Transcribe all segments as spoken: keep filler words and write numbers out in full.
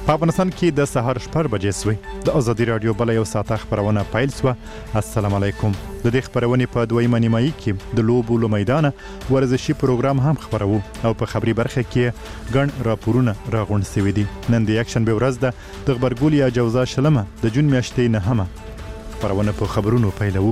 په افغانستان کې د سهار شپږ بجې سوې د ازادي رادیو بل یو ساعته خبرونه پیل سوه. السلام علیکم. د دې خبرونې په دویمه نیمایي کې د لوبو له میدانه ورزشي پروګرام هم خبرو او په خبري برخه کې ګڼ راپورونه راغونډ سوي دي. نن د یکشنبه ورځ ده د غبرګولي یا جوزا شلمه د جون میاشتې نهمه خبرونه په خبرونو پیلوو.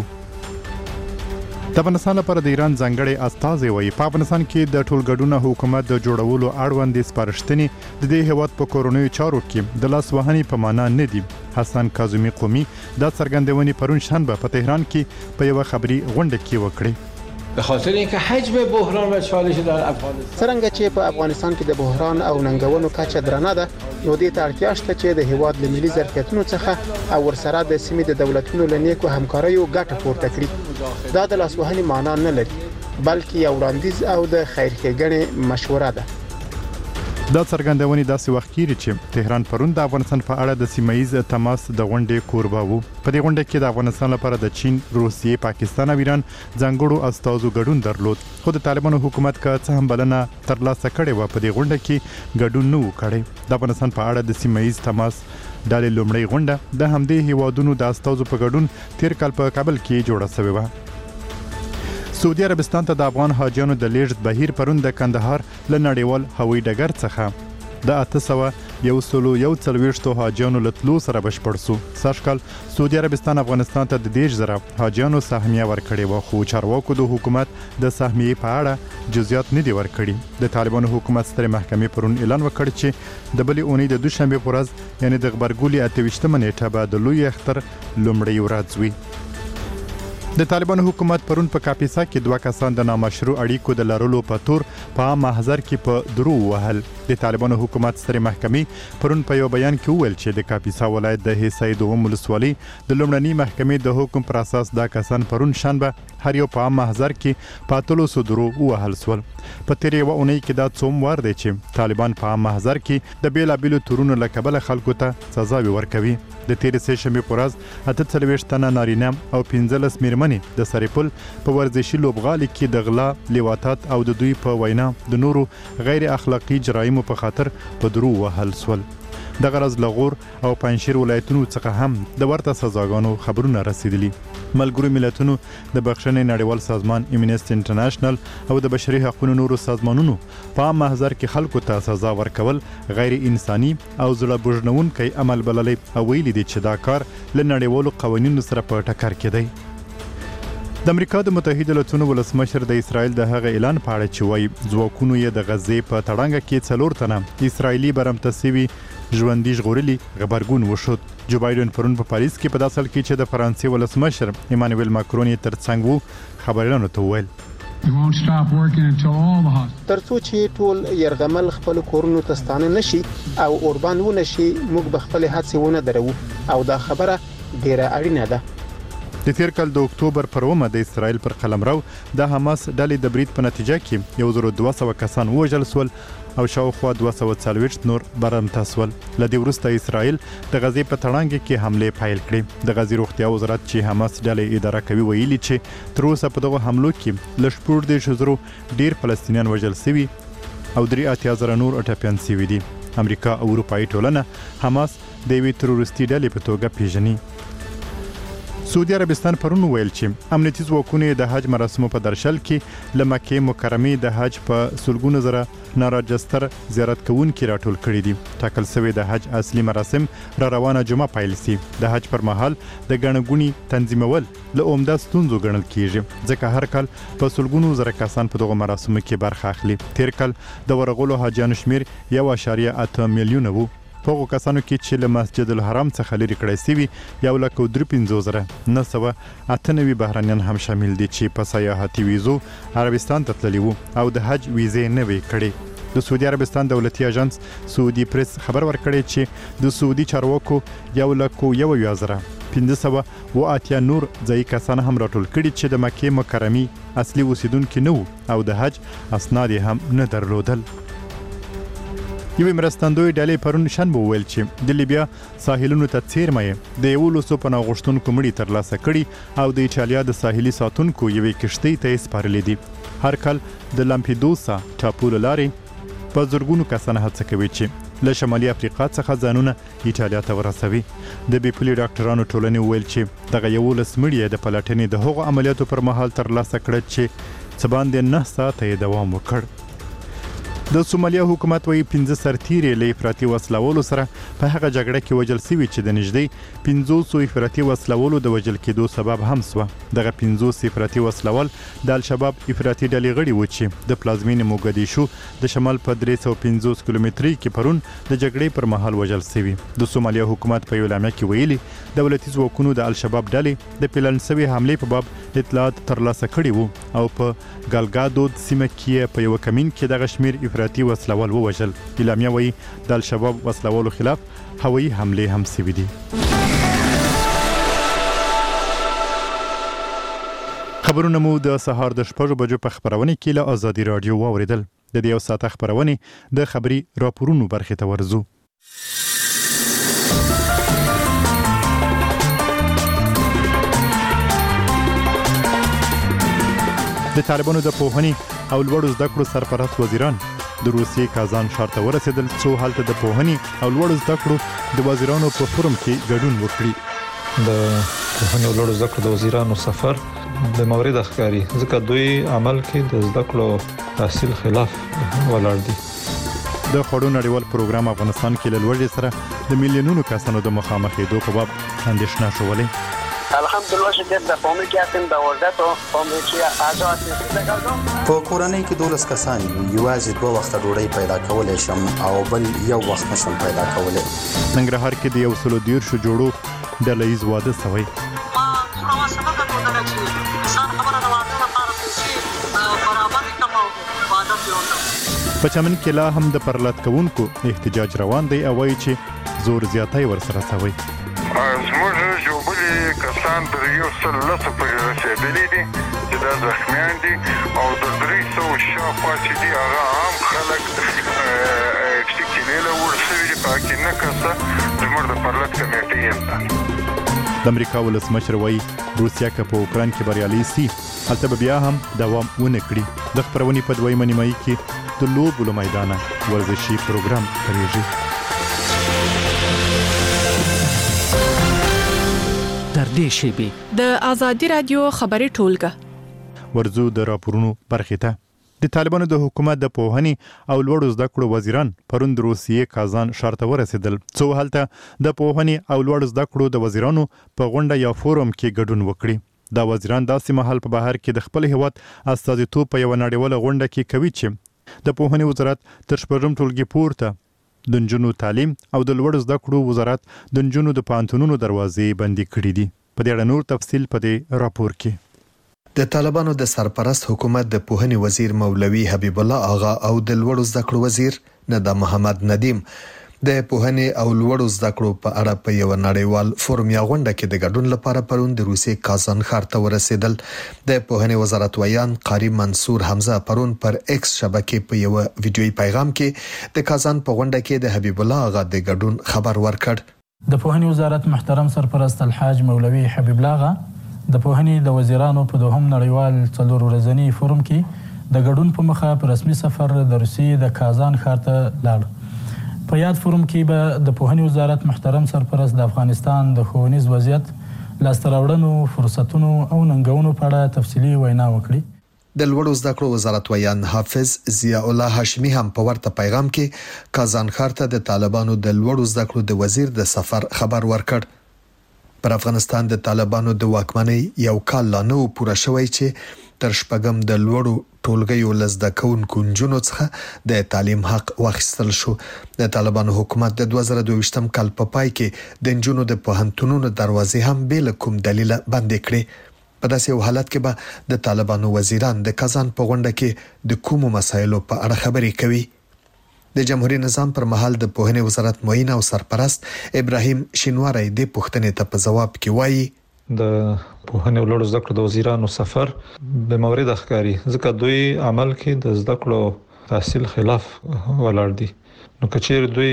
د افغانستان لپاره د ایران ځانګړی استازی وایي په افغانستان کې د ټولګډونه حکومت د جوړولو اړوند سپارښتنې د دې هیواد په کورونیو چارو کې د لاس وهنې په معنا نه دي. حسن کاظمي قومي دا څرګندونې پرون شنبه په تهران کې په یوه خبري غونډه کې وکړې. به خاطر اینکه حجم بحران و چالش در افغانستان څنګه چې په افغانستان کې د بحران او ننګونو کچه درنه ده، نو دې ته اړتیا شته چې د هیواد له ملي ظرفیتونو څخه او ورسره د سیمې د دولتونو له نیکو همکاریو ګټه پورته کړي. دا د لاسوهنې معنا نه لري، بلکې یو وړاندیز او د خیرښېګڼې مشوره ده. دا څرګندونې داسې وخت کېږي چې تهران پرون د افغانستان په اړه د سیمایي تماس د غونډې کوربه وو. په دې غونډه کې د افغانستان لپاره د چین، روسیې، پاکستان او ایران ځانګړو استازو ګډون درلود، خو د طالبانو حکومت که څه هم بلنه ترلاسه کړې وه په دې غونډه کې ګډون نه و کړی. د افغانستان په اړه د سیمایي تماس ډلې لومړۍ غونډه د همدې هیوادونو د استازو په ګډون تیر کال په کابل کې جوړه شوې وه. سعودي عربستان ته د افغان حاجیانو د لیږد بهیر پرون د کندهار له نړیوال هوایي ډګر څخه د اته سوه یو سلو یو څلوېښتو حاجیانو له تلو سره بشپړ سو. سږ کال سعودي عربستان افغانستان ته د دېرش زره حاجیانو سهمیه ورکړې وه، خو چارواکو د حکومت د سهمیې په اړه جزئیات نه دي ورکړي. د طالبانو حکومت سترې محکمې پرون اعلان وکړ چې د بلې اونۍ د دوشنبې په ورځ یعنې د غبرګولي اته ویشتمه نیټه به د لوی اختر لومړۍ ورځ وي. د طالبانو حکومت پرون په کاپیسا کې دوه کسان د نامشروع اړیکو د لرلو په تور په عام محضر کې په درو وهل. د طالبانو حکومت سترې محکمې پرون په یو بیان کې وویل چې د کاپیسا ولایت د حصې دوهم ولسوالۍ د لومړنۍ محکمې د حکم پر اساس دا کسان پرون شنبه هر یو په عام محضر کې په اتلسو درو ووهل سول. په تېرې یوه اونۍ کې دا څوم وار دی چې طالبان په عام محضر کې د بېلابېلو تورونو له کبله خلکو ته سزاوې ورکوي. د تېرې سه شنبې په ورځ اته څلوېښت تنه نارینه او پنځلس میرمنې د سرپل په ورزشي لوبغالي کې د غلا، لیواتات او د دوی په وینا د نورو غیر اخلاقي جرایمو په خاطر په درو وهل سول. دغه ورځ له غور او پنجشیر ولایتونو څخه هم د ورته سزاګانو خبرونه رسیدلي. ملګرو ملتونو د بخښنې نړیوال سازمان امنیست انټرنیشنل او د بشري حقوقو نورو سازمانونو په عام محضر کې خلکو ته سزا ورکول غیر انساني او زړه بوژنونکی عمل بللی او ویلي دي چې دا کار له نړیوالو قوانینو سره په ټکر کې دی. د امریکا د متحده ایالاتونو ولسمشر د اسرائیل د هغه اعلان په اړه چې وایي ځواکونو یې د غزې په تړانګه کې څلور تنه اسرائیلي برمته سوي ژوندي ژغورلي غبرګون وشود. جو بایدن پرون په پاریس کې په داسې حال کې چې د فرانسې ولسمشر ایمانویل ماکرون یې ترڅنګ وو خبریالانو ته وویل ترڅو چې ټول يرغمل خپل کورونو ته ستانه نشي او اوربان و نشي، موږ به خپل هڅې ونه درو او دا خبره ډیره اړینه ده. د تیر کال د اکتوبر پر اومه د اسرائیل پر قلمرو د حماس ډلې د برید په نتیجه کې یو زر دوه سوه کسان ووژل سول او شاوخوا دوه سوه څلوېښت نور برمته سول. له دې وروسته اسرائیل د غزې په تړانګه کې حملې پیل کړې. د غزې روغتیا وزارت چې حماس ډلې اداره کوي ویلي چې تر اوسه په دغه حملو کې له شپږ دېرش زرو ډېر فلسطینیان وژل سوي او درې اتیا زره نور ټپیان سوي دي. امریکا او اروپایي ټولنه حماس د یوې تروریستي ډلې په توګه پیژني. سعودي عربستان پرون ویل چې امنیتي ځواکونه د حج مراسمو په درشل کې له مکې مکرمې د حج په سلګونو زره ناراجستر زیارت کوونکي راټول کړي دي. ټاکل شوی د حج اصلي مراسم را روانه جمعه پیل سي. د حج پر مهال د ګڼه ګوڼې تنظیمول له عمده ستونزو ګڼل کیږي، ځکه هر کال په سلګونو زره کسان په دغه مراسمو کې برخه اخلي. تیر کال د ورغلو حاجیانو شمیر یو اعشاریه اته میلیونه وو. په هغو کسانو کې چې له مسجد الحرام څخه لرې کړی سوي یو لک او درې پنځوس زره نه سوه اته نوي بهرنیان هم شامل دي چې په سیاحتي ویزو عربستان ته تللي وو او د حج ویزې نه وې کړې. د سعودي عربستان دولتي اژانس سعودي پریس خبر ورکړی چې د سعودي چارواکو یو لک او یو اویا زره پنځه سوه اوه اتیا نور ځایي کسان هم راټول کړي چې د مکې مکرمې اصلي اوسیدونکي نه وو او د حج اسناد یې هم نه درلودل. یوې مرستندوی ډلې پرون شنبه وویل چې د لیبیا ساحلونو ته څیرمه د یولسو پناه غوښتونکو مړي ترلاسه کړي او د ایټالیا د ساحلي ساتونکو یوې کښتۍ ته یې سپارلي دي. هر کال د لامپیدوسا ټاپو له لارې په زرګونو کسان هڅه کوي چې له شمالي افریقا څخه ځانونه ایټالیا ته ورسوي. د بیپلي ډاکټرانو ټولنې ویل چې دغه یولس مړي د پلټنې د هغو عملیاتو پر مهال ترلاسه کړل چې څه باندې نه ساعته یې دوام وکړ. د سومالیا حکومت وايي پنځه سرتیري له افراطي وسلوالو سره په هغه جګړه کې وژل شوي چې د نږدې پنځوس افراطي وسلوالو د وژل کېدو سبب هم شو. دغه پنځوس افراطي وسلوال د الشباب افراطي ډلې غړي و چې د پلازمینې موګدیشو د شمال په درې سوه پنځوس کیلومتري کې پرون د جګړې پر مهال وژل شوي. د سومالیا حکومت په اعلامیه کې ویلي دولتي ځواکونو د الشباب ډلې د پلان شوي حملې په باب اطلاعات ترلاسه کړي وو او په ګالګادود سیمه کې په یو کمین کې دغه شمیر افراطي وسلوال ووژل. اعلامیه وايي د الشباب وسلوالو خلاف هوایي حملې هم شوي دي. خبرونه مو د سهار د شپږ بجو په خبرونه کې له ازادي رادیو واوریدل. د دې یو ساعت خبرونه د خبري راپورونو برخه ته ورزو. د طالبانو د پوهنې او لوړو زده کړو سرپرست وزیران د روسیې کازان ښار ته ورسېدل څو هلته د پوهنې او لوړو زده کړو د وزیرانو په فورم کې ګډون وکړي. د پوهنې او لوړو زده کړو د وزیرانو سفر د مورد ښکاری ځکه دوی عمل کې د زده کړو تحصیل خلاف ولاړ دي. د خړو نړیوال پروګرام افغانستان کې له لوړې سره د میلیونونو کسانو د مخامخېدو په باب اندېښنه شولې. الحمدلله چې د قومي کې هستیم د وزارت قومي چې آزاد هستیم. په کورنۍ کې دولس کسان یوازې دوه وخت ډوډۍ پیدا کولای شم او بل یو وخت نشم پیدا کولای. ننګرهار کې د یو سلو دیرشو جوړو ډله ییز واده شوی. په چمن کې لا هم د پرلط کوونکو احتجاج روان دی او وایي چې زور زیاتی ورسره شوی. زموږ جوړبلي کسان تر یو سل لسو پورې رسېدلي دي چې دا زخمیان دي او د درې سوه شاوخوا چې دي هغه عام خلک ټکټې له وړ شوي دي. په کې نه کسه زموږ د پرلط کمیټې یم ده. د امریکا ولسمشر وایي روسیا که په اوکراین کې بریالۍ سي هلته به بیا هم دوام ونه کړي. د خپرونې په دویمه نیمایي کې د لوبو له میدانه ورزشي پروګرام خپرېږي. تر دې شیبې د ازادي رادیو خبري ټولګه ورزو د راپورونو برخه ته. د طالبانو د حکومت د پوهنې او لوړو زده کړو وزیران پرون د روسیې کازان ښار ته ورسېدل څو هلته د پوهنې او لوړو زده کړو د وزیرانو په غونډه یا فورم کې ګډون وکړي. دا وزیران داسې مهال په بهر کې د خپل هیواد استازیتوب په یو نړیواله غونډه کې کوي چې د پوهنې وزارت تر شپږم ټولګي پورته د نجونو تعلیم او د لوړو زده کړو وزارت د نجونو د پوهنتونونو دروازې بندي کړې دي. په دې اړه نور تفصیل په دې راپور کې. د طالبانو د سرپرست حکومت د پوهنې وزیر مولوي حبیب الله آغا او د لوړو زده کړو وزیر ندا محمد ندیم د پوهنې او لوړو زده کړو په اړه په یو نړیوال فورم یا غونډه کې د ګډون لپاره پرون د روسیې کازان ښار ته ورسېدل. د پوهنې وزارت ویان قاری منصور حمزه پرون پر ایکس شبکې په یو ویډیويي پیغام کې د کازان په غونډه کې د حبیب الله آغا د ګډون خبر ورکړ. د پوهنې وزارت محترم سرپرست الحاج مولوي حبیب الله آغا د پوهنې د وزیرانو په دوهم نړیوال څلور ورځنی فورم کې د ګډون په مخه په رسمي سفر د روسیې د کازان ښار ته لاړ. په یاد فورم کې به د پوهنې وزارت محترم سرپرست د افغانستان د ښوونیز وضعیت، لاسته راوړنو، فرصتونو او ننګونو په اړه تفصیلي وینا وکړي. د لوړو زده کړو وزارت ویان حافظ ضیاء الله هاشمي هم په ورته پیغام کې کازان ښار ته د طالبانو د لوړو زده کړو د وزیر د سفر خبر ورکړ. پر افغانستان د طالبانو د واکمنۍ یو کال لا نه پوره شوی چې تر شپږم د لوړو ټولګیو لزده کوونکو نجونو څخه د تعلیم حق واخیستل شو. د طالبانو حکومت د دوه زره دوه ویشتم کال په پای کې د نجونو د پوهنتونونو دروازې هم بل کوم دلیل بندې کړې. په داسې یو حالت کې به د طالبانو وزیران د کازان په غونډه کې د کومو مسایلو په اړه خبرې کوي. د جمهوریت نظام پر مهال د پوهنې وزارت معین او سرپرست ابراهیم شینواری د پوښتنې ته په جواب کې وایي د پوهنې او لوړو زده کړو د وزیرانو سفر به مورد ښکاری ځکه دوی عمل کې د زده کړو تحصیل خلاف ولاړ دي. نو کچیر دوی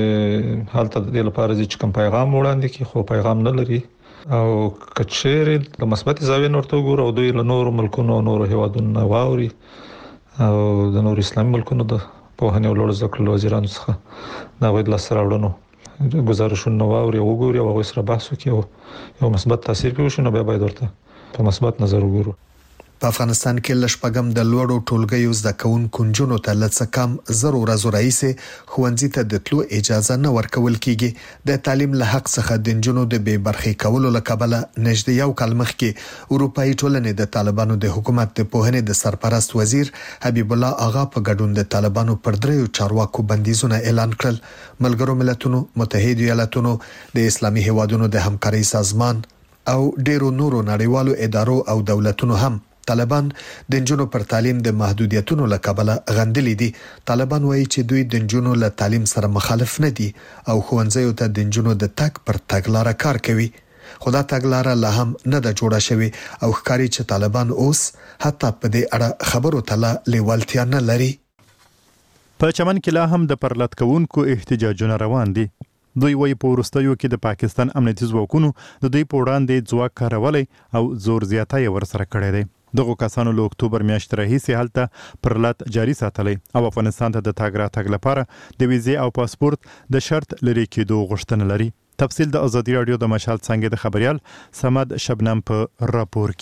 حالت د لپاره چې کوم پیغام وړاندې کی خو پیغام نه لري او کچیر د مثبت زاویې نورته ګور او دوی له نور ملکونو نور هیوادونو واوري او د نور اسلامي ملکونو د په هنه ولور زکل وزیرانو څخه دا وید لاسره وړنو گزارشونه واوري وګوري او غوښره بحث وکړي یو مثبت تاثیر کوي شنو به باید ورته په مثبت نظر وګورو. په افغانستان کې لشپګم د لوړو ټولګیو زده کوونکو جنونو ته لڅ کم زرو ورځې راځي خوندزي ته د تلو اجازه نه ورکول کیږي. د تعلیم له حق څخه د جنونو د بې برخې کولو لکبله نږدې یو کال مخکې اروپאי ټولنې د طالبانو د حکومت د پوهنې د سرپرست وزیر حبیب الله آغا په ګډون د طالبانو پر دریو چارواکو بندیزونه اعلان کړل. ملګرو ملتونو، متحده ایالاتونو، د اسلامي هیوادونو د همکارۍ سازمان او ډیرو نورو نړیوالو ادارو او دولتونو هم طالبان د جنونو پر تعلیم د محدودیتونو لکبله غندلې دي. طالبان وایي چې دوی د جنونو له تعلیم سره مخالف نه دي او ښوونځیو ته د جنونو د تګ پر تګلارې کار کوي. خدا تګلارې لا هم نه د جوړه شوی او ښکاري چې طالبان اوس حتی په دې اړه خبرو ته لیوالتیا نه لري. په چمن کې لا هم د پرلط کوونکو احتجاجونه روان دي. دوی وایي په وروستیو کې د پاکستان امنیتي ځواکونو د دوی په وړاندې ځواک کارولای او زور زیاتی ورسره کړی دی. دغه کسانو له اکتوبر میاشتې راهیسې هلته پرلط جاري ساتلی او افغانستان ته د تګ راتګ لپاره د ویزې او پاسپورت د شرط لري کېدو غوښتنه لري. تفصیل د ازادي رادیو د مشال څنګه د خبريال سمد شبنم په راپور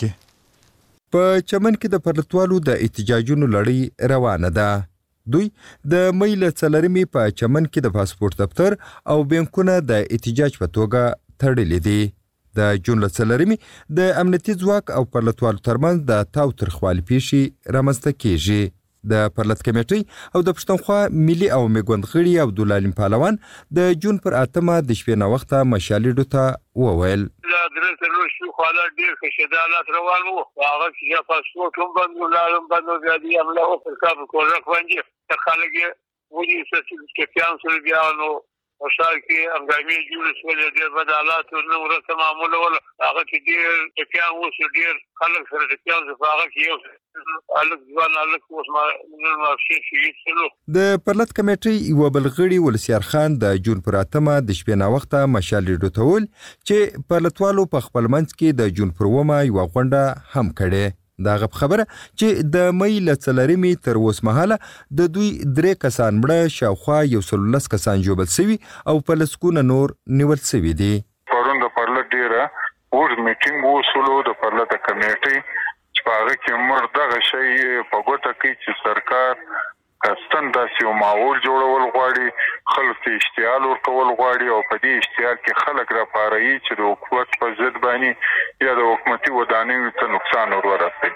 کې. په چمن کې د پرلطوالو د احتجاجونو لړۍ روانه ده. دوی د مې له څلورمې په چمن کې د پاسپورت دفتر او بانکونه د احتجاج په توګه تړلې دي. د جون له څلورمې د امنیتي ځواک او پرلطوالو ترمنځ د تاو ترخوالي پیښې رامنځته کیږي. د پرلط کمیټې او د پښتونخوا ملي او میګوند غړي عبدالعلیم پهلوان د جون پر اتمه د شپې ناوخته مشالېډو ته وویل لا درته لو شو خاله ډیر خشدالات روان وو هغه چې پاسپورت هم بندو لارم بندو زیادي عمله او پر کار کول راځي چې خلک ودي چې پیان سره بیا نو او شال کې انګامي جوړ شول د بدالات نو ورته معمول ول هغه کې ډیر پیان وو ډیر خلک سره د پیان زفاغه کې یو الک ځوان الک اوس ما نو شي شي د پرلط کمیټې یو بلغړي ولسیار خان د جون پر اتمه د شپې ناوخته مشالېډو ته ول چې پرلطوالو په خپل منځ کې د جون پر ومه یو غونډه هم کړي. دا غب خبره چې د مې له څلورمې تر اوس مهاله د دوی درې کسان مړه شاوخوا یو سل لس کسان جوړل شوي او په لسکونه نور نیول شوي دي. پرون د پرلط ډیره ور میټینګ وسولو د پرلط کمیټې چې په هغه کې مر دغه شی په ګوته کې چې سرکار کستن داسې یو ماحول جوړول غواړي خلک ته اشتعال ورکول غواړي او په دې اشتعال کې خلک را پاروي چې د حکومت په ضد باندې یا د حکومتي ودانیو ته نقصان ورورسي.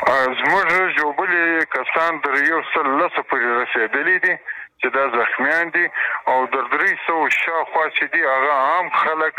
زموږ جوړبلې کسان در یو سل لس پورې رسېدلي دي چې دا زخمیان دي او در درې سوه شاوخوا چې دي هغه عام خلک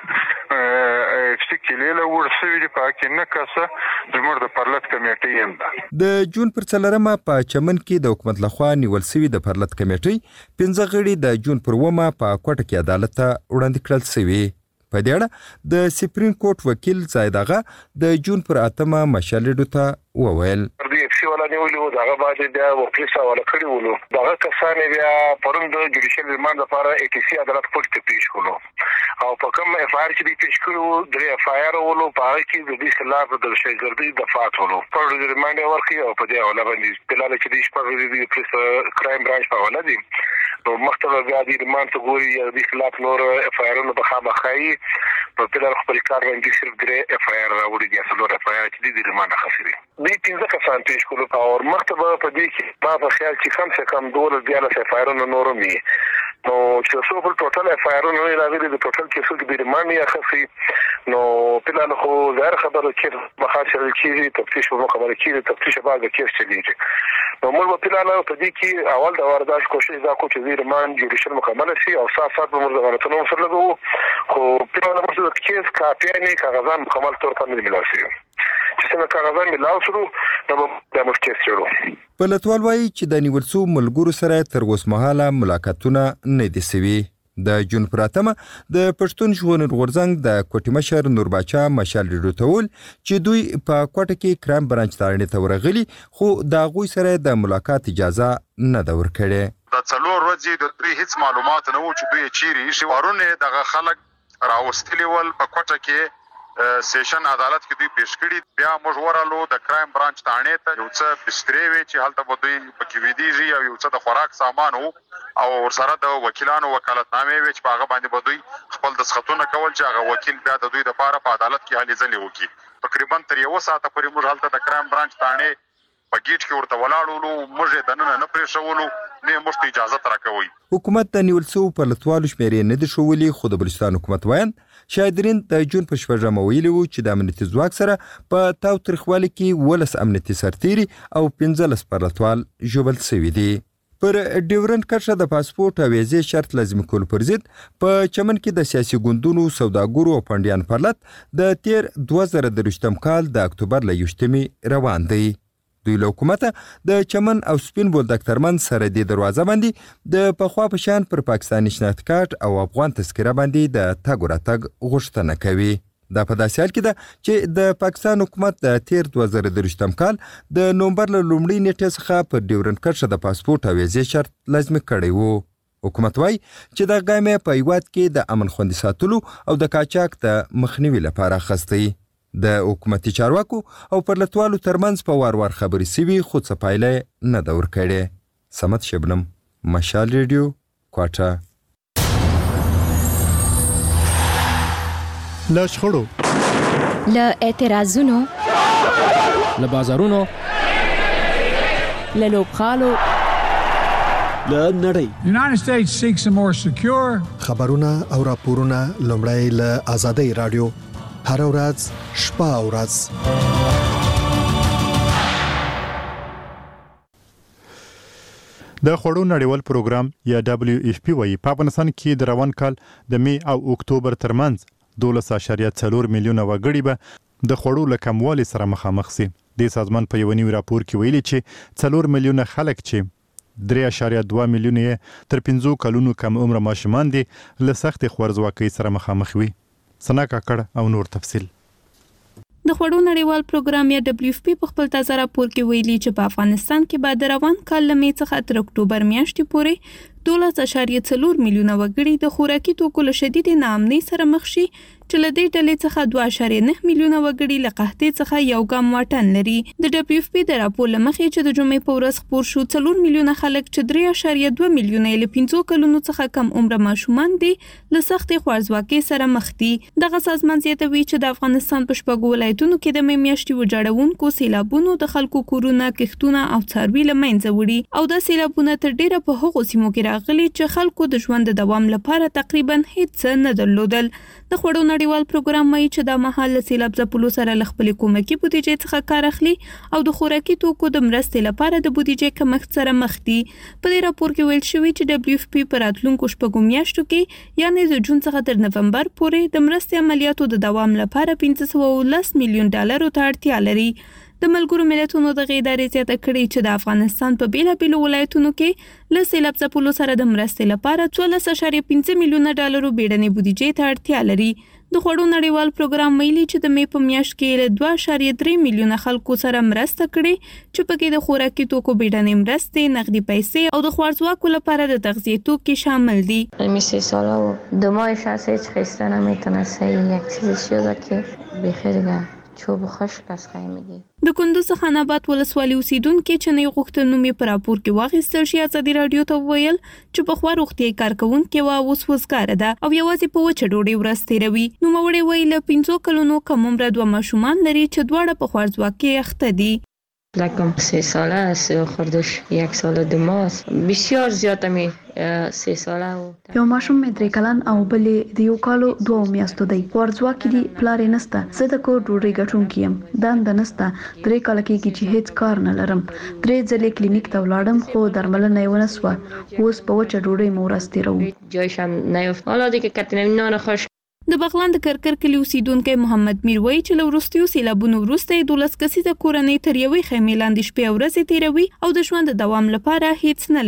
افتکلیله ورسوي دي په کې نه کسه زموږ د پرلط کمیټې هم ده. د جون پر څلورمه په چمن کې د حکومت لخوا نیول شوي د پرلط کمیټې پنځه غړي د جون پر اوومه په کوټه کې عدالت ته وړاندې کړل شوي. په دې اړه د سپریم کورټ وکیل زاید آغا د جون پر اتمه مشالېډو ته وویل ولا نیولو دغه باندې بیا وکیل سره کړی ولو دغه کسان بیا پرون د جوډیشل ریماند لپاره ای ټي سي عدالت کوټ ته پیښ کړو او په کوم اف آر چې دی پیښ کړو درې اف آی آر ولو په هغه کې د دې خلاف د شایګردي دفعات ولو پر د ریماند ورکړي او په دې حواله باندې په لاله چې د شپږ د پولیس کرایم برانچ په حواله دي نو مختلف بیا د ریماند ته ګوري د خلاف نور اف آی آر نو بخا بخای په پلار خپل کار باندې صرف درې اف آی آر راوړي دي اصل اف آی آر چې د ریماند خاصري دې پنځه کسان پیښ کړو او مکتبه په دې کې ما په خیال چې کم څه کم دوه دیاله سفایرونو نورم دي نو چې څو په ټوټل سفایرونو نه راغلي د ټوټل کې څو د ریماند یا خفي نو په لاره خو ظاهر خبره چې مخاطر کیږي تفتیش او مخابره کیږي تفتیش بعد کیس چلیږي نو موږ په لاره په دې کې اول د واردات کوشش دا کو چې د ریماند جوړیشل مکمل شي او سات سات به موږ د غلطونو سره لګو خو په لاره موږ د کیس کاپی نه کاغذان مکمل تور باندې ملاسي چې څنګه کاغذان ملاوسرو نو د مشکل شروع پلتوال وایي چې د نیول شو ملګرو سره تر اوسه مهاله ملاقاتونه نه دي شوي. د جون پر اتمه د پښتون ژغورنې غورځنګ د کوټې مشر نور باچا مشالېډو ته وویل چې دوی په کوټه کې کرایم برانچ ته اړینې ته ورغلي خو د هغوی سره د ملاقات اجازه نه ده ورکړې. د څلور ورځې د دوی هیڅ معلومات نه وو چې دوی چیرې ایښي وارونه دغه خلک راوستلي ول په کوټه کې سیشن عدالت کې دوی پیش کړي. بیا موږ ورالو د کرایم برانچ تانه ته یو څه بسترې وی چې هلته به دوی پکې ویدیږي او یو څه د خوراک سامان وو او ورسره د وکیلانو وکالتنامې وی چې په هغه باندې به دوی خپل دسخطونه کول چې هغه وکیل بیا د دوی لپاره په عدالت کې هلې ځلې وکړي. تقریبا تر یو ساعته پورې موږ هلته د کرایم برانچ تانه په گیټ کې ورته ولاړولو. موږ د نن نه پریښولو نه موږ ته اجازه راکوي. حکومت د نیول شوو په لټوالو شمیرې نه دي ښولي، خو د بلوچستان حکومت وایي شاهدرین د جون په شپږمه ویلي وو چې د امنیتي ځواک سره په تاو تریخوالي کې ولس امنیتي سرتیري او پنځلس پر لټوال ژوبل شوي دي. پر ډیورنډ کرښه د پاسپورت او ویزې شرط لازم کول پر ضد په چمن کې د سیاسي ګوندونو، سوداګرو او پنډیان پر لټ د تیر دوه زره درویشتم کال د اکتوبر له یوشتمې روان دی. دوی له حکومته د چمن او سپین بولدک ترمنځ سره د دروازه باندې د پخوا په شان پر پاکستاني شناخت کارت او افغان تذکره باندې د تګ و راتګ غوښتنه کوي. دا په داسې حال کې ده چې د پاکستان حکومت د تیر دوه زره درویشتم کال د نومبر له لومړۍ نیټې څخه پر ډیورنډ کرښه د پاسپورت او ویزې شرط لازمي کړی وو. حکومت وایي چې دا ګام یې په هیواد کې د امن خوندي ساتلو او د قاچاق د مخنیوي لپاره اخیستی. د حکومتي چارواکو او پر لټوالو ترمنځ په وار وار خبرې سوي، خو څه پایله نه ده ورکړې. صمد شبنم، مشال ریډیو، کوټه. له شخړو، له اعتراضونو، له بازارونو، له لوبخالو، له نړۍ. United States seeks a more secure. خبرونه او راپورونه لومړی له آزادۍ رادیو هر ورځ شپه او ورځ. د خوړو نړیوال پروګرام یا دبليو اف پی وايي په افغانستان کې د روان کال د می او اکتوبر ترمنځ دولس اعشاریه څلور میلیونه وګړي به د خوړو له کموالي سره مخامخ سي. د سازمان په یو نوي راپور کې ویلي چې څلور میلیونه خلک چې درې اعشاریه دوه میلیونه تر پنځو کلونو کم عمر ماشومان دي له سخت خوارځواکۍ سره مخامخ وي. سنا کاکړ او نور تفصیل. د خوړو نړیوال پروګرام یا دبليو اف پی په خپل تازه راپور کې ویلي چې په افغانستان کې بعد روان کال له می څخه تر اکتوبر میاشتې پورې دولس اعشاریه څلور میلیونه وګړي د خوراکي توکو له شدید ناامنۍ سره مخ شي، چې له دې ډلې څخه دوه اعشاریه نه میلیونه وګړي له قحطۍ څخه یو ګام واټن لري. د دبليو اف پی د راپور له مخې چې د جمعې په ورځ خپور شو، څلور میلیونه خلک چې درې اعشاریه دوه میلیونه له پنځو کلونو څخه کم عمر ماشومان دي له سختې خوارځواکۍ سره مخ دي. دغه سازمان زیاتوي چې د افغانستان په شپږو ولایتونو کې د می میاشتې وجاړونکو سیلابونو د خلکو کورونه، کښتونه او څاروي له منځه وړي او دا سیلابونه تر ډیره په هغو سیمو کې راغلي چې خلکو د ژوند د دوام لپاره تقریبا هیڅ څه نه درلودل. د خوړو نړیوال پروګرام وايي چې د مهال سیلاب ځپلو سره له خپلې کومکي بودیجې څخه کار اخلي او د خوراکي توکو د مرستې لپاره د بودیجې کمښت سره مخ دي. په دې راپور کې ویل شوی چې دبليو اف پی په راتلونکو شپږو میاشتو کې یعنی د جون څخه تر نومبر پورې د مرستې عملیاتو د دوام لپاره پنځه سوه او لس میلیون ډالرو ته اړتیا لري. د ملګرو ملتونو د ادارې زیاته کړې چې د افغانستان په بیلابیلو ولایتونو کې له سیلاب ځپلو سره د مرستې لپاره څوارلس اعشاریه پنځه میلیونه ډالرو بیړنۍ بودیجې ته اړتیا لري. د خوړو نړیوال پروګرام ویلي چې د می په میاشت کې له دوه اعشاریه درې میلیونه خلکو سره مرسته کړې، چې پکې د خوراکي توکو بیړنۍ مرستې، نقدي پیسې او د خوارځواکو لپاره د تغذیه توکي شامل دي. می سه ساله و دو ماهش هست هیچ خسته نمیتونه سه یک چیزی شده که بخیر چوب خشک از خیمگی. د کندوز خان آباد ولسوالۍ اوسیدونکو چې نه غوښتنو می پر راپور کې واغېستل شي ازادي رادیو ته ویل چې په خوا روغتي کارکونکو وا اوس وزګار ده او یوازې په وچه ډوډۍ ورځ تیروي. نو موري ویل پنځو کلونو کم عمر دوه ماشومان لري چې دواړه په خوارځواکۍ اخته دي. لکم سه ساله است، خردش یک سال دو ماه، بسیار زیاده می سه ساله و یو ماشوم می درې کلن او بلې د یو کالو دوه میاشتو دی. خوارځواکي دي، پلار یې نسته، زه د کور ډوډۍ ګټونکی یم، دنده نسته، درې کاله کېږي چې هیڅ کار نه لرم. درې ځلې کلینیک ته ولاړم خو درملنه یې ونه سوه. اوس په وچه ډوډۍ مو ورځ تېروم. جایشم نیفت. حالا دیگه کتنه نان خوش. د بغلان د کرکر کلی اوسیدونکو محمد میر وایي چې له وروستیو سیلابونو وروسته دولس کسیزه کورنۍ تر یوې خیمې لاندې شپې او ورځې تیروي او د ژوند د دوام لپاره هیڅ نه لري.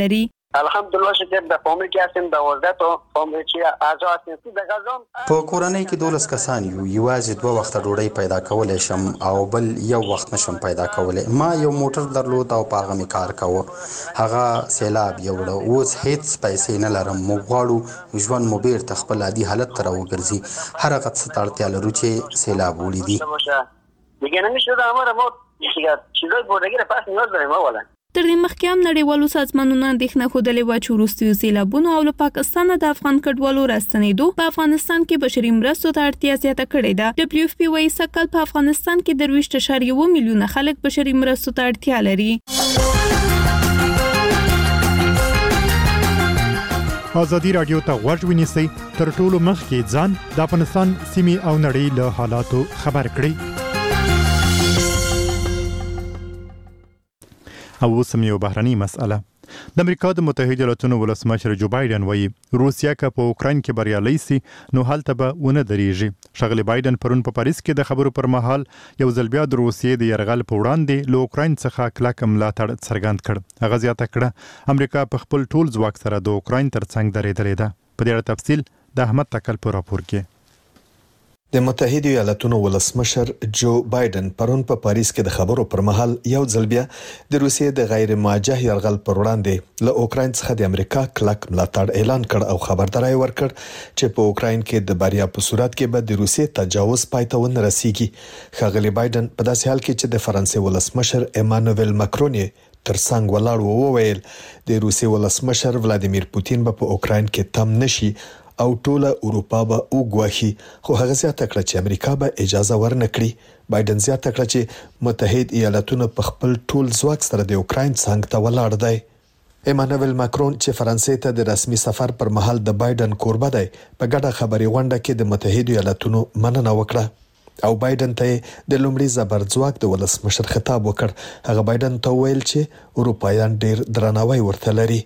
الحمدلله شکر د قومي کې اسیم د وزارت قوم چې آزاد سي د غزوم په کورنۍ کې دولس کسان یو یوازې دوه وخت ډوډۍ پیدا کولای شم او بل یو وخت نشم پیدا کولای. ما یو موټر درلود او په هغه مې کار کاوه. هغه سیلاب یوړه. اوس هیڅ پیسې نه لرم. موږ غواړو ژوند مو بیرته خپل عادي حالت ته راوګرځي. هر هغه څه ته اړتیا لرو چې سیلاب وړي دي. دیگه نمیشه امر ما چیزای بردگی را پس نیاز داریم اولا. تر دې مخکې هم نړیوالو سازمانونو اندېښنه ښودلې وه چې وروستیو سیلابونو او له پاکستانه د افغان کډوالو راستنېدو په افغانستان کې بشري مرستو ته اړتیا زیاته کړې ده. ډبلیو اف پی وایي سږکال په افغانستان کې درویشت اعشاریه اووه میلیونه خلک بشري مرستو ته اړتیا لري. ازادي راډیو ته غوږ ونیسئ، تر ټولو مخکې ځان د افغانستان سیمې او نړۍ له حالاتو خبر کړئ. او اوس هم یو بهرنۍ مسأله. د امریکا د متحده ایالاتونو ولسمشر جو بایدن وایي روسیا که په اوکراین کې بریالۍ سي نو هلته به ونه درېږي. ښاغلی بایدن پرون په پاریس کې د خبرو پر مهال یو ځل بیا د روسیې د یرغل په وړاندې له اوکراین څخه کلک ملاتړ څرګند کړ. هغه زیاته کړه امریکا په خپل ټول ځواک سره د اوکراین ترڅنګ درېدلې ده. په دې اړه تفصیل د احمد تکل په راپور کې. د متحده ایالاتونو ولسمشر جو بایدن پرون په پاریس کې د خبرو پر مهال یو ځل بیا د روسیې د غیر موجه یرغل پر وړاندې له اوکراین څخه د امریکا کلک ملاتړ اعلان کړ او خبرداري ورکړ چې په اوکراین کې د بریا په صورت کې به د روسیې تجاوز پای ته ونه رسیږي. ښاغلی بایدن په داسې حال کې چې د فرانسې ولسمشر ایمانوئل ماکرون ترڅنګ ولاړ و وویل د روسیې ولسمشر ولادیمیر پوتین به په اوکراین کې تم نشي او ټوله اروپا به وګواهي. خو هغه زیاته کړه چې امریکا به اجازه ورنکړي. بایدن زیاته کړه چې متحد ایالاتونه په خپل ټول ځواک سره د اوکراین څنګ ته ولاړ دی. ایمانوئل ماکرون چې فرانسې ته د رسمي سفر پر مهال د بایدن کوربه دی په ګډه خبري غونډه کې د متحد ایالاتونو مننه وکړه او بایدن ته د لومړي زبرځواک د ولسمشر خطاب وکړ. هغه بایدن ته ویل چې اروپایان ډیر درناوی ورته لري.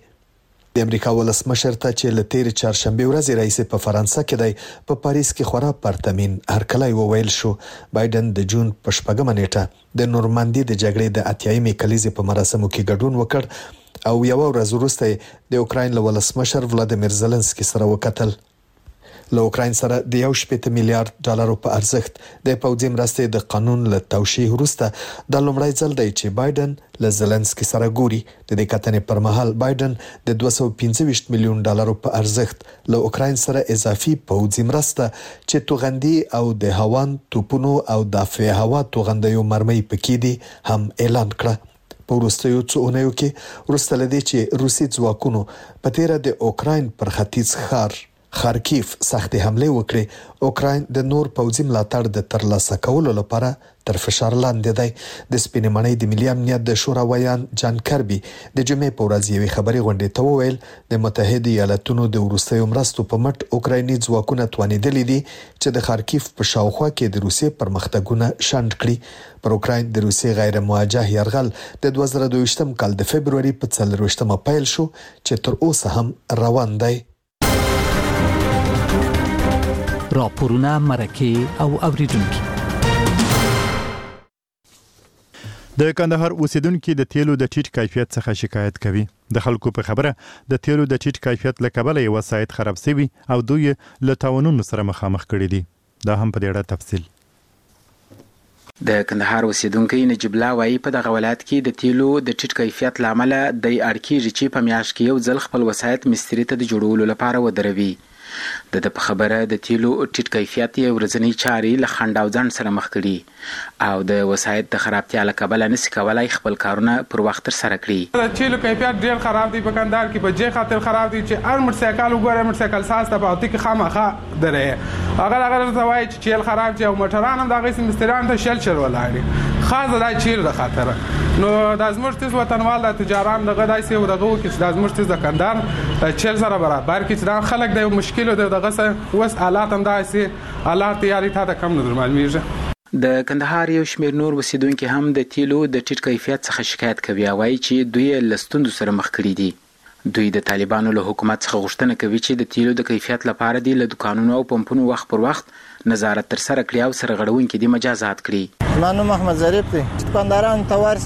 د امریکا ولسمشر ته چې لتیر چهارشنبه ورځ رئیس په فرانسه کې دی په پاریس کې خورا پرتمین هرکلی وویل شو. بایدن د جون په شپږمه نیټه د نورماندي د جګړې د اتیایمې کلیزې په مراسمو کې ګډون وکړ او یو ورځ وروسته د اوکراین له ولسمشر ولادیمیر زلنسکي سره وکتل. له اوکراین سره د یو شپږ میلیارډ ډالرو په ارزښت د پوځي مرستې د قانون له توشیح وروسته د لومړي ځل دی چې بایدن له زلنسکي سره ګوري. د دې کتنې پر مهال بایدن د دوه سوه پنځه ویشت میلیون ډالرو په ارزښت له اوکراین سره اضافي پوځي مرسته چې توغندي او د هوان توپونو او دفاع هوا توغندیو مرمۍ پکې دي هم اعلان کړه. په وروستیو څو اونیو کې وروسته له دې چې روسي ځواکونو په تیره د اوکراین پر ختیځ ښار خارکیف سختې حمله وکړي، اوکراین د نور پوځي ملاتړ د ترلاسه کولو لپاره تر فشار لاندې دی. د سپینې مړۍ د ملي امنیت د شورا ویان جان کربي د جمعې په ورځ یوې خبري غونډې ته وویل د متحده ایالاتونو د وروستیو مرستو په مټ اوکرایني ځواکونه توانېدلي دي چې د خارکیف په شاوخوا کې د روسیې پرمختګونه شنډ کړي. پر اوکراین د روسیې غیر موجه یرغل د دوه زره دوه ویشتم کال د فبرवरी په څلرویشتمه پیل شو چې تر اوسه هم روان دی. راپورونه مرکه او اوریدونکو. د کندهار اوسیدونکو د تیلو د ټیټ کیفیت څخه شکایت کوي. د خلکو په خبره د تیلو د ټیټ کیفیت له کبله یو سایت خراب شوی او دوی له تاوانونو سره مخامخ کړي دي. دا هم په دې اړه تفصیل. د کندهار اوسیدونکو نجیب الله وایي په دغه ولایت کې د تیلو د ټیټ کیفیت لامل د اړکیږي چې په میاشت کې یو ځل خپل وسایت مستری ته د جوړولو لپاره ودروي. د د په خبره د تیلو ټیټ کیفیت یې ورځنی چاري له خنډ او ځنډ سره مخ کړي او د وسایت د خرابتیا له کبله نشي کولای خپل کارونه پر وخت سره کړي. د تیلو کیفیت ډیر خراب دی په کندهار کې په جې خاطر خراب دی چې هر موټرسایکل وګوره موټرسایکل ساز ته پاتې کې خامخا درې اگر اگر ته وایي چې چیل خراب دی او موټران هم دغه مستریان ته شل شل ولاړي خاص د چیل د خاطر نو د زموږ تیز وطنوال د تجاران دغه داسې او دغه کې د زموږ تیز د کندهار چیل سره برابر کې چې دا خلک د مشکل او دغه سره وس حالات هم داسې حالات یاري ته کم نه معلومیږي. د کندهار یو شمېر نور اوسیدونکو هم د تیلو د ټیټ کیفیت څخه شکایت کوي او وایي چې دوی له ستونزو سره مخ کړي دي. دوی د طالبانو له حکومت څخه غوښتنه کوي چې د تیلو د کیفیت لپاره دی له دکانونو او پمپونو وخت پر وخت نظارت تر سره کړي او سرغړونکي دي مجازات کړي. مانو محمد ظریف دی. دکانداران ته ورسه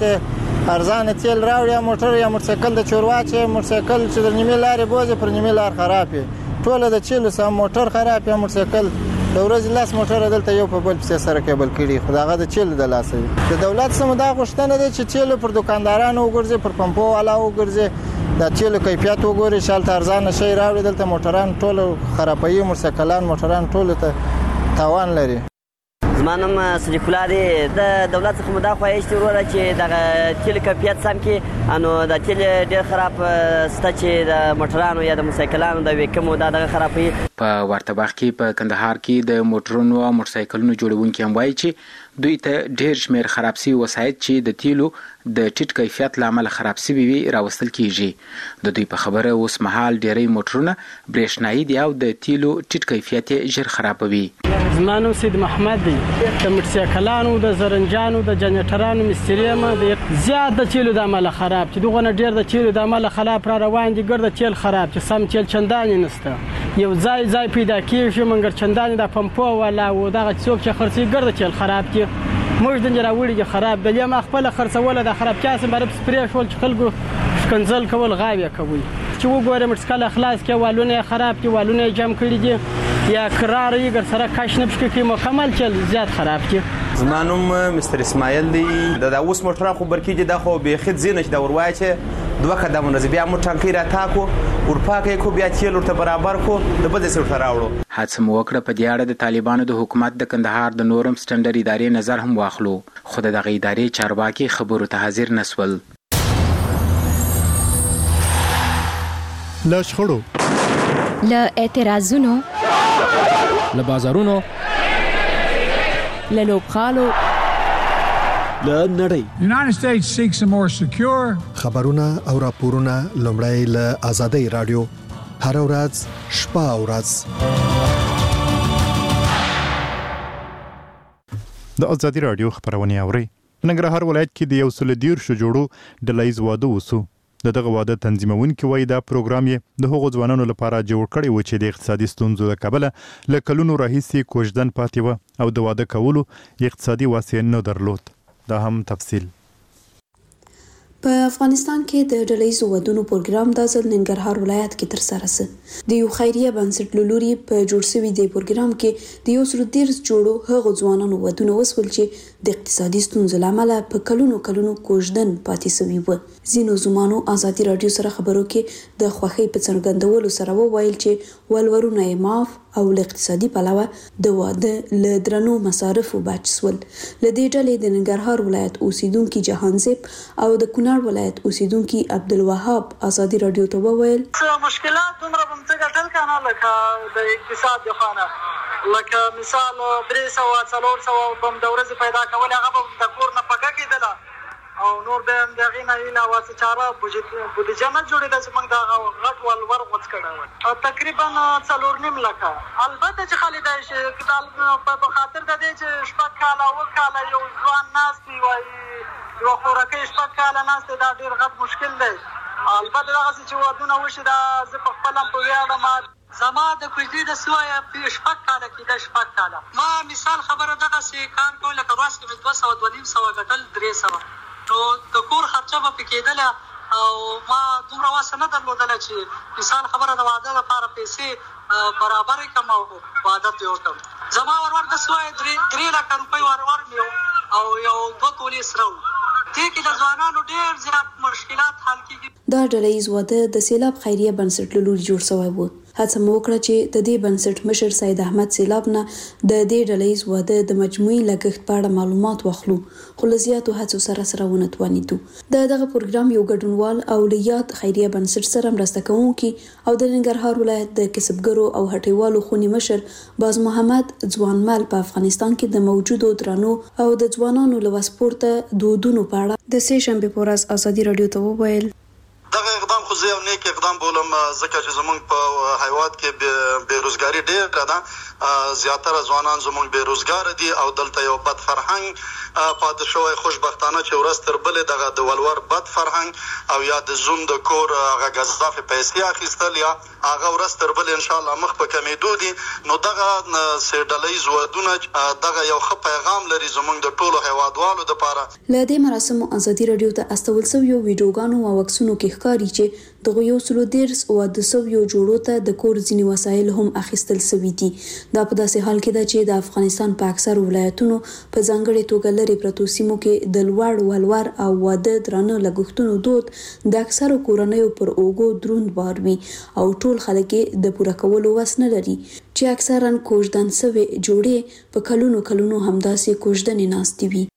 ارزانه تیل راوړي یا موټر یا موټرسایکل د چورواچې موټرسایکل چې د نیمه لارې بوزي پر نیمه لار خراب وي ټول د چیلو سم موټر خراب یا موټرسایکل د ورځې لاس موټر دلته یو په بل پسې سره کېبل کړي خو داغه د چیلو د لاسه د دولت سم دا غوښتنه ده چې چیلو پر دکاندارانو وګرځي پر پمپو والا وګرځي د چیلو کیفیت وګوري شالت ارزانه شي راوړي دلته موټران ټول خرابوي موټرسایکلان موټران ټول ته تاوان لري زمانم صدیق الله دی د دولت څخه مدا خوایشت وروره چې د تیل کیفیت سم کې انو د تیل ډیر خراب ستا چې د موټرانو یا د موټرسایکلانو د ویکمو دا دغه خرابوي په ورته وخت کې په کندهار کې د موټرونو او موټرسایکلونو جوړونکي هم وایي چې دوی ته ډیر شمیر خراب شوي وسایط چې د تیلو د ټیټ کیفیت لامل خراب شوي وي راوستل کیږي د دوی په خبره اوس مهال ډیری موټرونه برېښنايي دي او د تیلو ټیټ کیفیت ژر خرابوي زمانو سید محمد دی د موټرسایکلانو د زرنجانو د جنریټرانو مستری ما د زیات د تیلو د عمل خراب چې دغه ډیر د تیلو د عمل خراب را روان دي ګرد تیل خراب چې سم تیل چندانې نشته یو ځای ځای پیدا کیږي منګر چندانې د پمپو ولا و دغه څوک چې خرڅي ګرد تیل خراب کی موږ د جراوړي خراب بلې ما خپل خرڅوله د خراب کاسه برب سپری شول چې خلکو کنزل کول غاوی کوي چې وګورم مسکل اخلاص کې والونه خراب کې والونه جام کړی دي یا قرار یې ګر سره کاش نه پښکې کې مکمل چل زیات خراب کی زمانوم مستر اسماعیل دی د اوس موټر خو برکیږي د خو به خد زینش د وروای چې دوه قدمونه بیا مو ټانکی را تاکو ورپاکې کو بیا تیل ورته برابر کو د بده سره راوړو حادثه موکړه په دې اړه د طالبانو د حکومت د کندهار د نورم سټنډر ادارې نظر هم واخلو خو د دغه ادارې چارواکي خبرو ته حاضر نسول لا شخړو لا اعتراضونو له بازارونو له لوبغالو له نړۍ United States seeks a more secure خبرونه او راپورونه لومړی له آزادۍ رادیو هر ورځ شپه او ورځ د آزادۍ رادیو خبرونه اوري ننګرهار ولایت کې د یو سل دیرشو جوړو ډلایز واده وسو دغه واده تنظیمونکي وایي دا پروګرام یې د هغو ځوانانو لپاره جوړ کړی و چې د اقتصادي ستونزو له کبله له کلونو راهیسې کوژدن پاتې و او د واده کولو اقتصادي وسایل نه درلود دا هم تفصیل په افغانستان کې د ډلهییزو ودونو پروګرام د ځل ننګرهار ولایت کې تر سره سه د یو خیریه بنسټ لوري په جوړ شوی دی پروګرام کې د یو سل دیرش جوړو هغو ځوانانو ودونه وسول چې د اقتصادي ستونزو لامل په کلونو کلونو کوژدن پاتې شوی و زینو زمانو آزادي رادیو سره خبرو کې د خوخي په څرګندولو سره وویل چې ولورونه یې معاف او له اقتصادي پلوه د واده له درنو مصارفو بچ سول له دې ډلې د ننګرهار ولایت اوسیدونکو جهانزیب او د کونړ ولایت اوسیدونکو عبدالوهاب آزادي رادیو ته وویل مشکلات دومره به څنګه ټل کنه لکه د اقتصاد د خانه لکه مثال درې سوه څلور سوه بم د ورځې پیدا کول هغه به د کور نه پکه کېدله او نور به هم د هغې نه علاوه څه چاره بودیجه نه جوړېده چې موږ د هغه غټ ولور غوڅ کړی وی تقریبا څلور نیم لکه البته چې خالي دی چې په خاطر د دې چې شپږ کاله اوه کاله یو ځوان ناست وي وایي یوه خوراکۍ شپږ کاله ناست دی دا ډېر غټ مشکل دی البته دغسې چې ودونه وشي دا زه په خپله هم په ویاړم زما د کوژدې د سویه شپږ کاله کېده شپږ کاله ما مثال خبره دغسې کار کوم لکه ورځ کې مې دوه سوه دوه نیم سوه ګټل درې سوه نو د کور خرچه به پې کېدله او ما دومره وسه نه درلودله چې مثال خبره د واده لپاره پیسې برابر کړم او واده پرې وکړم زما ورور داسې وایي درې لکه روپۍ ورور مې او یو دوه تولې سره و دې کې د ځوانانو ډېر زیات مشکلات حل کېږي دا ډلهییز واده د سیلاب خیریه بنسټ له لوري جوړ شوی و هڅه مو وکړه چې د دې بنسټ مشر سید احمد سیلاب نه د دې ډلهییز واده د مجموعي لګښت په اړه معلومات واخلو خو له زیاتو هڅو سره سره ونه توانېدو د دغه پروګرام یو ګډونوال او له یاد خیریه بنسټ سره مرسته کوونکي او د ننګرهار ولایت د کسبګرو او هټیوالو خونی مشر باز محمد ځوانمل په افغانستان کې د موجودو درانو او د ځوانانو له وسپورته دودونو په اړه د سه شنبه په ورځ آزادي رادیو ته وویل دغه اقدام خو زه یو نیک اقدام بولم ځکه چې زمونږ په هیواد کې بېروزګاري ډېره ده، زیاتره ځوانان زمونږ بېروزګاره دي او دلته یو بد فرهنګ پاتې شوی. خوشبختانه چې ورځ تر بلې دغه د ولور بد فرهنګ او یا د زوم د کور هغه ګزافې پیسې اخیستل یا هغه ورځ تر بلې انشاءالله مخ په کمېدو دي. نو دغه ډلهییز ودونه دغه یو ښه پیغام لري زمونږ د ټولو هیوادوالو دپاره. له دې مراسمو ازادي راډیو ته استول سویو ویډیوګانو او عکسونو کې ښکاري چې دغه یو سلو دیرس او د سویو جوړو ته د کور ځینې وسایل هم اخیستل سوي دي. دا په داسې حال کې ده چې د افغانستان په اکثرو ولایتونو په ځانګړې توګه لرې پرتو سیمو کې د لوړ ولور او واده درانه لګښتونو دود د اکثرو کورنیو پر اوږو دروند بار وي او ټول خلک د پوره کولو وس نه لري چې اکثرا کوژدن سوي جوړې په کلونو کلونو همداسې کوژدنې ناستې وي.